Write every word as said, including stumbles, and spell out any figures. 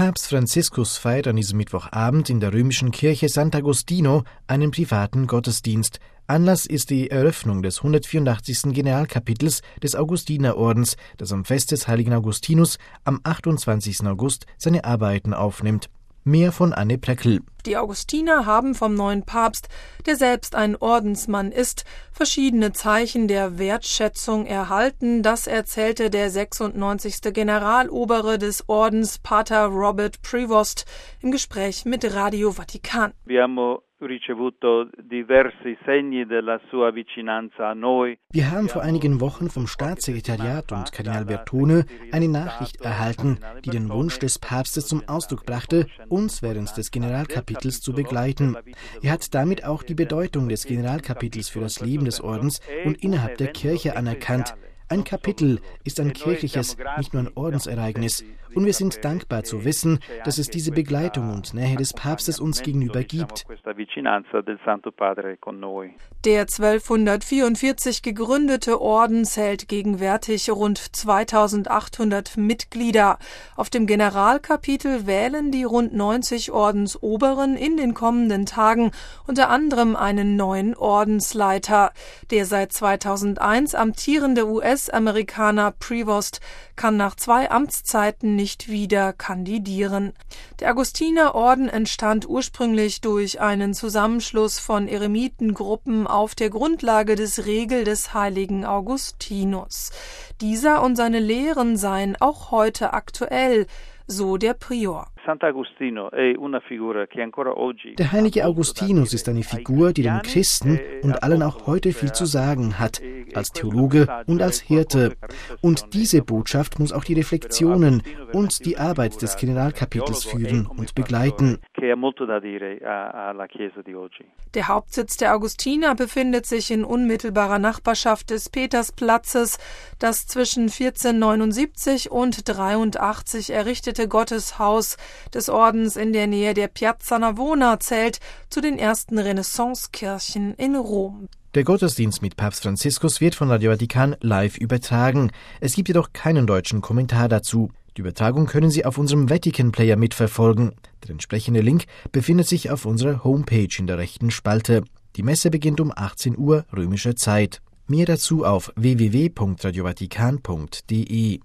Papst Franziskus feiert an diesem Mittwochabend in der römischen Kirche Sant'Agostino einen privaten Gottesdienst. Anlass ist die Eröffnung des hundertvierundachtzigsten Generalkapitels des Augustinerordens, das am Fest des heiligen Augustinus am achtundzwanzigsten August seine Arbeiten aufnimmt. Mehr von Anne Preckel. Die Augustiner haben vom neuen Papst, der selbst ein Ordensmann ist, verschiedene Zeichen der Wertschätzung erhalten. Das erzählte der sechsundneunzigste Generalobere des Ordens, Pater Robert Prevost, im Gespräch mit Radio Vatikan. Wir haben Wir haben vor einigen Wochen vom Staatssekretariat und Kardinal Bertone eine Nachricht erhalten, die den Wunsch des Papstes zum Ausdruck brachte, uns während des Generalkapitels zu begleiten. Er hat damit auch die Bedeutung des Generalkapitels für das Leben des Ordens und innerhalb der Kirche anerkannt. Ein Kapitel ist ein kirchliches, nicht nur ein Ordensereignis. Und wir sind dankbar zu wissen, dass es diese Begleitung und Nähe des Papstes uns gegenüber gibt. Der zwölfhundertvierundvierzig gegründete Orden zählt gegenwärtig rund zweitausendachthundert Mitglieder. Auf dem Generalkapitel wählen die rund neunzig Ordensoberen in den kommenden Tagen unter anderem einen neuen Ordensleiter. Der seit zweitausendeins amtierende U S-Amerikaner Prevost kann nach zwei Amtszeiten nicht wieder kandidieren. Der Augustinerorden entstand ursprünglich durch einen Zusammenschluss von Eremitengruppen auf der Grundlage des Regel des heiligen Augustinus. Dieser und seine Lehren seien auch heute aktuell, so der Prior. Der heilige Augustinus ist eine Figur, die den Christen und allen auch heute viel zu sagen hat, als Theologe und als Hirte. Und diese Botschaft muss auch die Reflexionen und die Arbeit des Generalkapitels führen und begleiten. Der Hauptsitz der Augustiner befindet sich in unmittelbarer Nachbarschaft des Petersplatzes. Das zwischen vierzehnhundertneunundsiebzig und dreiundachtzig errichtete Gotteshaus des Ordens in der Nähe der Piazza Navona zählt zu den ersten Renaissancekirchen in Rom. Der Gottesdienst mit Papst Franziskus wird von Radio Vatikan live übertragen. Es gibt jedoch keinen deutschen Kommentar dazu. Die Übertragung können Sie auf unserem Vatican Player mitverfolgen. Der entsprechende Link befindet sich auf unserer Homepage in der rechten Spalte. Die Messe beginnt um achtzehn Uhr römischer Zeit. Mehr dazu auf w w w punkt radio vatikan punkt d e.